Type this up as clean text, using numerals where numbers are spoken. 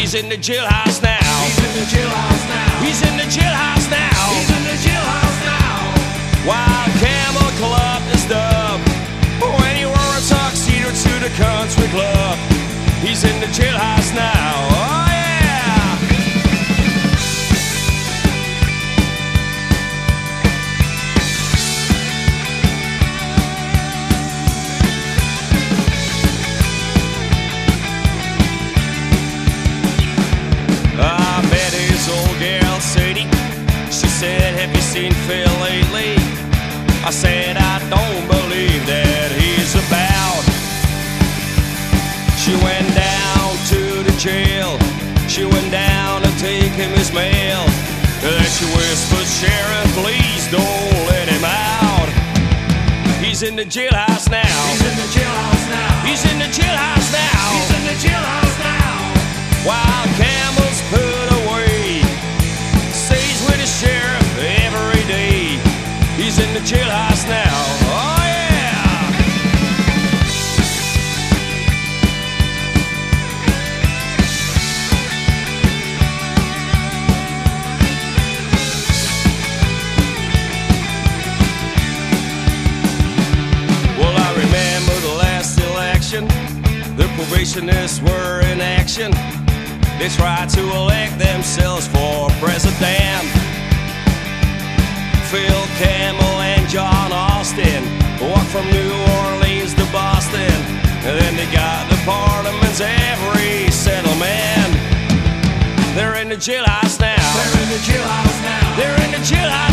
He's in the jailhouse now. He's in the jailhouse now. He's in the jailhouse now. He's in the jailhouse now. Wild Camel Club is dub. When he wore a tuxedo to the country club. He's in the jailhouse now. Oh yeah. I met his old girl Sadie. She said, have you seen Phil lately? I said, I don't believe that he's about. She went down to the jail. She went down to take him his mail. Then she whispered, Sheriff, please don't let him out. He's in the jailhouse now. He's in the jailhouse now. He's in the jailhouse now. He's in the jailhouse now. Wild Camel's put away. Stays with the sheriff every day. He's in the jailhouse now. Oh yeah. Well, I remember the last election. The probationists were in action. They tried to elect themselves for president. Phil Campbell and John Austin walked from New Orleans to Boston. And then they got the parliaments every settlement. They're in the jailhouse now. They're in the jailhouse now. They're in the jailhouse